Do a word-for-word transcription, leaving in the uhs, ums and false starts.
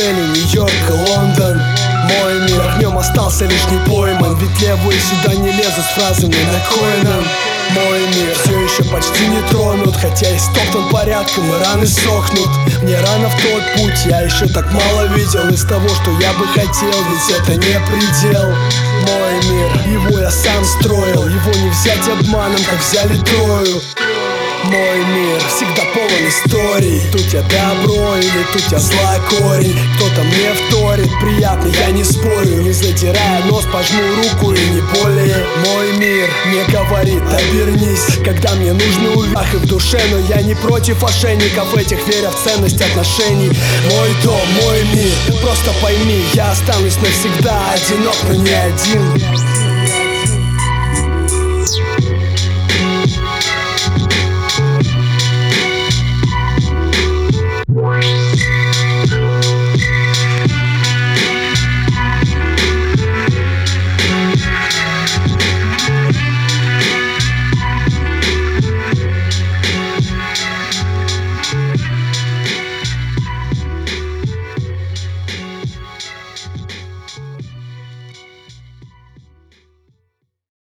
Дели, Нью-Йорк и Лондон. Мой мир, в нем остался лишь не пойман, ведь левые сюда не лезут с фразами на коином. Мой мир все еще почти не тронут, хотя и стоптан порядком, и раны сохнут. Мне рано в тот путь, я еще так мало видел из того, что я бы хотел, ведь это не предел. Мой мир, его я сам строил, его не взять обманом, как взяли Трою. Мой мир всегда полон историй. Тут я добро или тут я зла корень. Кто-то мне вторит, приятно, я не спорю. Не затирая нос, пожму руку и не более. Мой мир мне говорит, обернись, когда мне нужно увидеть и в душе. Но я не против ошейников этих, веря в ценность отношений. Мой дом, мой мир, просто пойми, я останусь навсегда одинок, но не один.